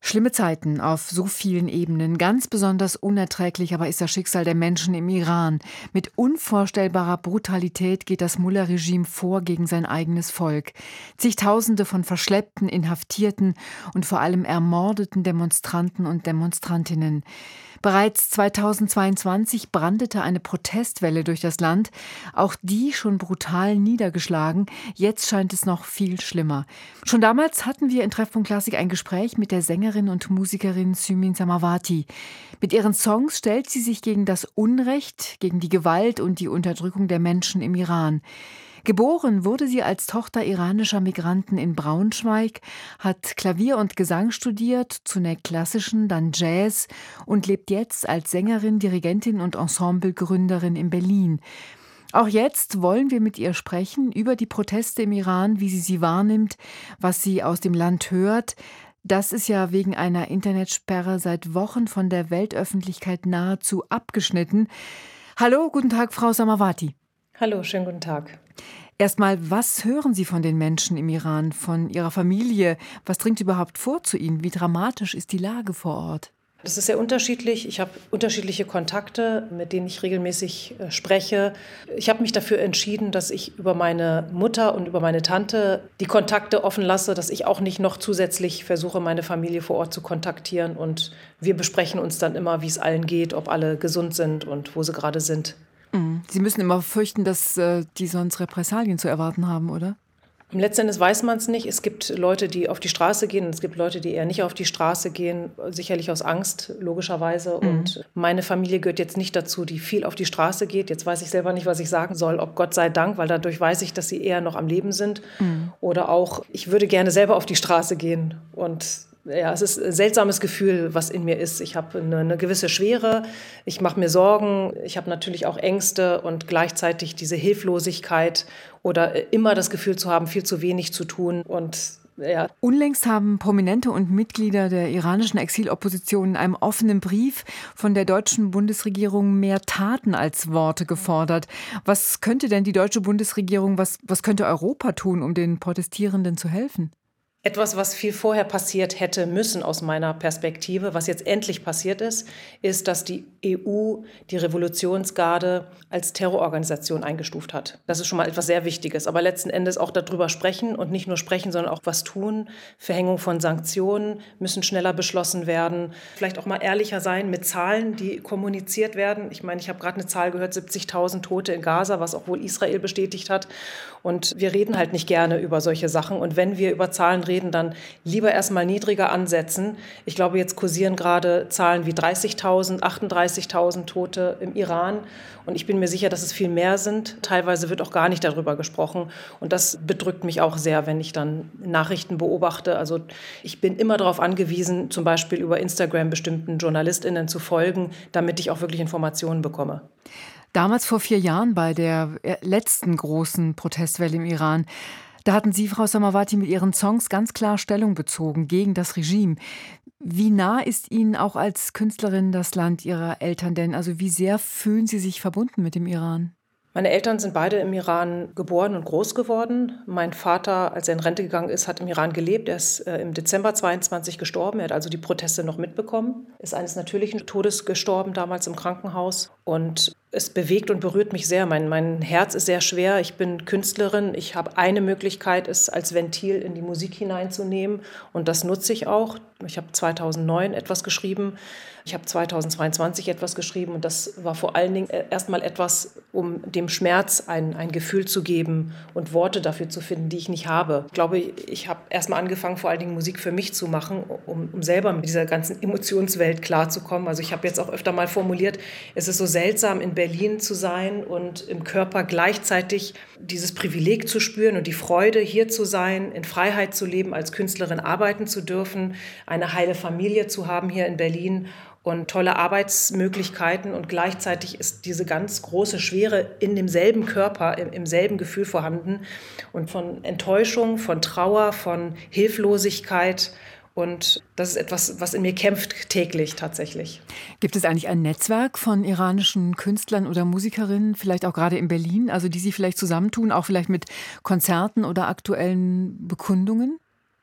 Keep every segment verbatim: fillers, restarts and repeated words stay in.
Schlimme Zeiten auf so vielen Ebenen. Ganz besonders unerträglich aber ist das Schicksal der Menschen im Iran. Mit unvorstellbarer Brutalität geht das Mullah-Regime vor gegen sein eigenes Volk. Zigtausende von verschleppten, inhaftierten und vor allem ermordeten Demonstranten und Demonstrantinnen. Bereits zweitausendzweiundzwanzig brandete eine Protestwelle durch das Land, auch die schon brutal niedergeschlagen. Jetzt scheint es noch viel schlimmer. Schon damals hatten wir in Treffpunkt Klassik ein Gespräch mit der Sängerin und Musikerin Sümin Samawati. Mit ihren Songs stellt sie sich gegen das Unrecht, gegen die Gewalt und die Unterdrückung der Menschen im Iran. Geboren wurde sie als Tochter iranischer Migranten in Braunschweig, hat Klavier und Gesang studiert, zunächst klassischen, dann Jazz und lebt jetzt als Sängerin, Dirigentin und Ensemblegründerin in Berlin. Auch jetzt wollen wir mit ihr sprechen über die Proteste im Iran, wie sie sie wahrnimmt, was sie aus dem Land hört. Das ist ja wegen einer Internetsperre seit Wochen von der Weltöffentlichkeit nahezu abgeschnitten. Hallo, guten Tag, Frau Samawati. Hallo, schönen guten Tag. Erstmal, was hören Sie von den Menschen im Iran, von Ihrer Familie? Was dringt überhaupt vor zu Ihnen? Wie dramatisch ist die Lage vor Ort? Das ist sehr unterschiedlich. Ich habe unterschiedliche Kontakte, mit denen ich regelmäßig äh, spreche. Ich habe mich dafür entschieden, dass ich über meine Mutter und über meine Tante die Kontakte offen lasse, dass ich auch nicht noch zusätzlich versuche, meine Familie vor Ort zu kontaktieren. Und wir besprechen uns dann immer, wie es allen geht, ob alle gesund sind und wo sie gerade sind. Sie müssen immer fürchten, dass äh, die sonst Repressalien zu erwarten haben, oder? Letzten Endes weiß man es nicht. Es gibt Leute, die auf die Straße gehen und es gibt Leute, die eher nicht auf die Straße gehen, sicherlich aus Angst, logischerweise. Mhm. Und meine Familie gehört jetzt nicht dazu, die viel auf die Straße geht. Jetzt weiß ich selber nicht, was ich sagen soll, ob Gott sei Dank, weil dadurch weiß ich, dass sie eher noch am Leben sind. Mhm. Oder auch, ich würde gerne selber auf die Straße gehen und ja, es ist ein seltsames Gefühl, was in mir ist. Ich habe eine, eine gewisse Schwere, ich mache mir Sorgen, ich habe natürlich auch Ängste und gleichzeitig diese Hilflosigkeit oder immer das Gefühl zu haben, viel zu wenig zu tun. Und ja. Unlängst haben Prominente und Mitglieder der iranischen Exilopposition in einem offenen Brief von der deutschen Bundesregierung mehr Taten als Worte gefordert. Was könnte denn die deutsche Bundesregierung, was, was könnte Europa tun, um den Protestierenden zu helfen? Etwas, was viel vorher passiert hätte müssen aus meiner Perspektive, was jetzt endlich passiert ist, ist, dass die E U die Revolutionsgarde als Terrororganisation eingestuft hat. Das ist schon mal etwas sehr Wichtiges. Aber letzten Endes auch darüber sprechen und nicht nur sprechen, sondern auch was tun. Verhängung von Sanktionen müssen schneller beschlossen werden. Vielleicht auch mal ehrlicher sein mit Zahlen, die kommuniziert werden. Ich meine, ich habe gerade eine Zahl gehört, siebzigtausend Tote in Gaza, was auch wohl Israel bestätigt hat. Und wir reden halt nicht gerne über solche Sachen. Und wenn wir über Zahlen reden, dann lieber erstmal niedriger ansetzen. Ich glaube, jetzt kursieren gerade Zahlen wie dreißigtausend, achtunddreißigtausend Tote im Iran. Und ich bin mir sicher, dass es viel mehr sind. Teilweise wird auch gar nicht darüber gesprochen. Und das bedrückt mich auch sehr, wenn ich dann Nachrichten beobachte. Also ich bin immer darauf angewiesen, zum Beispiel über Instagram bestimmten JournalistInnen zu folgen, damit ich auch wirklich Informationen bekomme. Damals vor vier Jahren bei der letzten großen Protestwelle im Iran, da hatten Sie, Frau Samawati, mit Ihren Songs ganz klar Stellung bezogen gegen das Regime. Wie nah ist Ihnen auch als Künstlerin das Land Ihrer Eltern denn? Also wie sehr fühlen Sie sich verbunden mit dem Iran? Meine Eltern sind beide im Iran geboren und groß geworden. Mein Vater, als er in Rente gegangen ist, hat im Iran gelebt. Er ist äh, im Dezember zweiundzwanzig gestorben. Er hat also die Proteste noch mitbekommen. Ist eines natürlichen Todes gestorben, damals im Krankenhaus. Und es bewegt und berührt mich sehr. Mein, mein Herz ist sehr schwer. Ich bin Künstlerin. Ich habe eine Möglichkeit, es als Ventil in die Musik hineinzunehmen. Und das nutze ich auch. Ich habe zweitausendneun etwas geschrieben. Ich habe zweitausendzweiundzwanzig etwas geschrieben. Und das war vor allen Dingen erstmal etwas, um dem Schmerz ein, ein Gefühl zu geben und Worte dafür zu finden, die ich nicht habe. Ich glaube, ich habe erstmal angefangen, vor allen Dingen Musik für mich zu machen, um, um selber mit dieser ganzen Emotionswelt klarzukommen. Also ich habe jetzt auch öfter mal formuliert, es ist so seltsam, in Berlin zu sein und im Körper gleichzeitig dieses Privileg zu spüren und die Freude, hier zu sein, in Freiheit zu leben, als Künstlerin arbeiten zu dürfen, eine heile Familie zu haben hier in Berlin und tolle Arbeitsmöglichkeiten. Und gleichzeitig ist diese ganz große Schwere in demselben Körper, im, im selben Gefühl vorhanden. Und von Enttäuschung, von Trauer, von Hilflosigkeit. Und das ist etwas, was in mir kämpft täglich tatsächlich. Gibt es eigentlich ein Netzwerk von iranischen Künstlern oder Musikerinnen, vielleicht auch gerade in Berlin, also die Sie vielleicht zusammentun, auch vielleicht mit Konzerten oder aktuellen Bekundungen?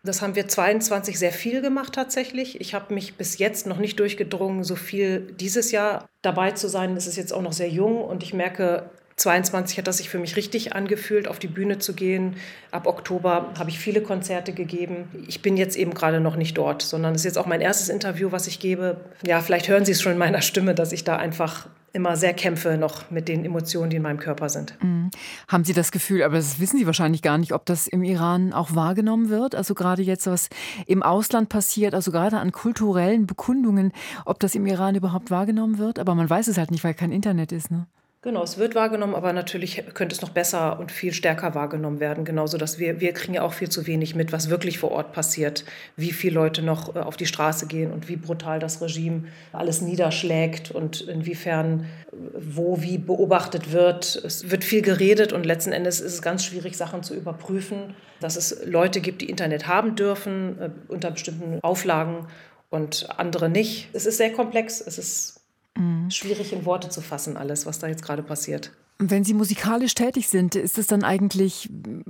Das haben wir zweiundzwanzig sehr viel gemacht tatsächlich. Ich habe mich bis jetzt noch nicht durchgedrungen, so viel dieses Jahr dabei zu sein. Es ist jetzt auch noch sehr jung und ich merke, zweiundzwanzig hat das sich für mich richtig angefühlt, auf die Bühne zu gehen. Ab Oktober habe ich viele Konzerte gegeben. Ich bin jetzt eben gerade noch nicht dort, sondern es ist jetzt auch mein erstes Interview, was ich gebe. Ja, vielleicht hören Sie es schon in meiner Stimme, dass ich da einfach immer sehr kämpfe noch mit den Emotionen, die in meinem Körper sind. Mhm. Haben Sie das Gefühl, aber das wissen Sie wahrscheinlich gar nicht, ob das im Iran auch wahrgenommen wird? Also gerade jetzt, was im Ausland passiert, also gerade an kulturellen Bekundungen, ob das im Iran überhaupt wahrgenommen wird? Aber man weiß es halt nicht, weil kein Internet ist, ne? Genau, es wird wahrgenommen, aber natürlich könnte es noch besser und viel stärker wahrgenommen werden. Genauso, dass wir, wir kriegen ja auch viel zu wenig mit, was wirklich vor Ort passiert, wie viele Leute noch auf die Straße gehen und wie brutal das Regime alles niederschlägt und inwiefern wo wie beobachtet wird. Es wird viel geredet und letzten Endes ist es ganz schwierig, Sachen zu überprüfen, dass es Leute gibt, die Internet haben dürfen, äh, unter bestimmten Auflagen und andere nicht. Es ist sehr komplex, es ist schwierig in Worte zu fassen, alles, was da jetzt gerade passiert. Wenn Sie musikalisch tätig sind, ist es dann eigentlich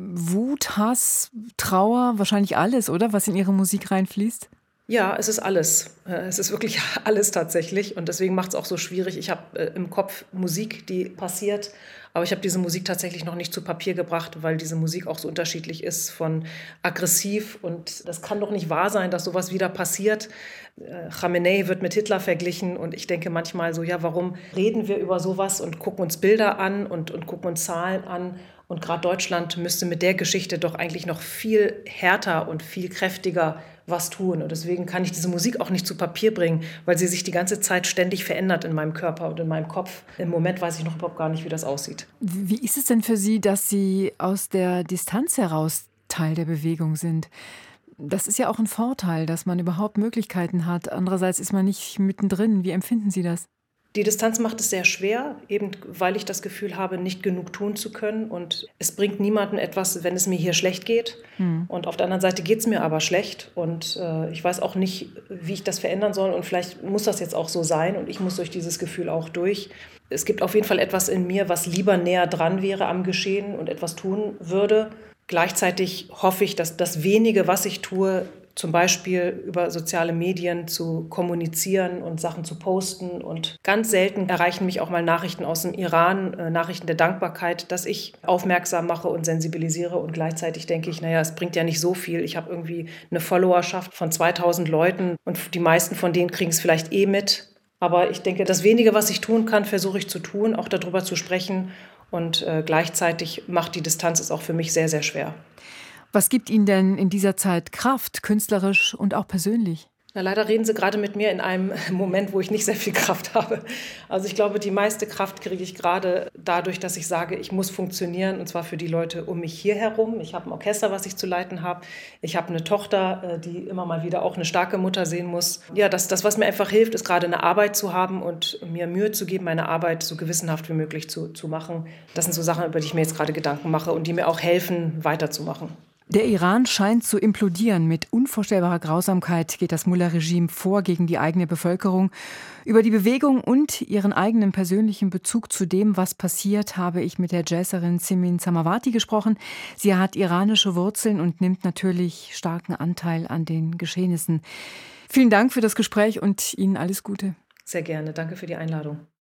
Wut, Hass, Trauer, wahrscheinlich alles, oder, was in Ihre Musik reinfließt? Ja, es ist alles. Es ist wirklich alles tatsächlich und deswegen macht es auch so schwierig. Ich habe äh, im Kopf Musik, die passiert, aber ich habe diese Musik tatsächlich noch nicht zu Papier gebracht, weil diese Musik auch so unterschiedlich ist von aggressiv und das kann doch nicht wahr sein, dass sowas wieder passiert. Äh, Khamenei wird mit Hitler verglichen und ich denke manchmal so, ja, warum reden wir über sowas und gucken uns Bilder an und, und gucken uns Zahlen an? Und gerade Deutschland müsste mit der Geschichte doch eigentlich noch viel härter und viel kräftiger was tun. Und deswegen kann ich diese Musik auch nicht zu Papier bringen, weil sie sich die ganze Zeit ständig verändert in meinem Körper und in meinem Kopf. Im Moment weiß ich noch überhaupt gar nicht, wie das aussieht. Wie ist es denn für Sie, dass Sie aus der Distanz heraus Teil der Bewegung sind? Das ist ja auch ein Vorteil, dass man überhaupt Möglichkeiten hat. Andererseits ist man nicht mittendrin. Wie empfinden Sie das? Die Distanz macht es sehr schwer, eben weil ich das Gefühl habe, nicht genug tun zu können. Und es bringt niemandem etwas, wenn es mir hier schlecht geht. Hm. Und auf der anderen Seite geht es mir aber schlecht. Und äh, ich weiß auch nicht, wie ich das verändern soll. Und vielleicht muss das jetzt auch so sein. Und ich muss durch dieses Gefühl auch durch. Es gibt auf jeden Fall etwas in mir, was lieber näher dran wäre am Geschehen und etwas tun würde. Gleichzeitig hoffe ich, dass das wenige, was ich tue, zum Beispiel über soziale Medien zu kommunizieren und Sachen zu posten. Und ganz selten erreichen mich auch mal Nachrichten aus dem Iran, äh, Nachrichten der Dankbarkeit, dass ich aufmerksam mache und sensibilisiere. Und gleichzeitig denke ich, naja, es bringt ja nicht so viel. Ich habe irgendwie eine Followerschaft von zweitausend Leuten und die meisten von denen kriegen es vielleicht eh mit. Aber ich denke, das wenige, was ich tun kann, versuche ich zu tun, auch darüber zu sprechen. Und äh, gleichzeitig macht die Distanz es auch für mich sehr, sehr schwer. Was gibt Ihnen denn in dieser Zeit Kraft, künstlerisch und auch persönlich? Na, leider reden Sie gerade mit mir in einem Moment, wo ich nicht sehr viel Kraft habe. Also ich glaube, die meiste Kraft kriege ich gerade dadurch, dass ich sage, ich muss funktionieren, und zwar für die Leute um mich hier herum. Ich habe ein Orchester, was ich zu leiten habe. Ich habe eine Tochter, die immer mal wieder auch eine starke Mutter sehen muss. Ja, das, das, was mir einfach hilft, ist gerade eine Arbeit zu haben und mir Mühe zu geben, meine Arbeit so gewissenhaft wie möglich zu, zu machen. Das sind so Sachen, über die ich mir jetzt gerade Gedanken mache und die mir auch helfen, weiterzumachen. Der Iran scheint zu implodieren. Mit unvorstellbarer Grausamkeit geht das Mullah-Regime vor gegen die eigene Bevölkerung. Über die Bewegung und ihren eigenen persönlichen Bezug zu dem, was passiert, habe ich mit der Jazzerin Simin Samawati gesprochen. Sie hat iranische Wurzeln und nimmt natürlich starken Anteil an den Geschehnissen. Vielen Dank für das Gespräch und Ihnen alles Gute. Sehr gerne. Danke für die Einladung.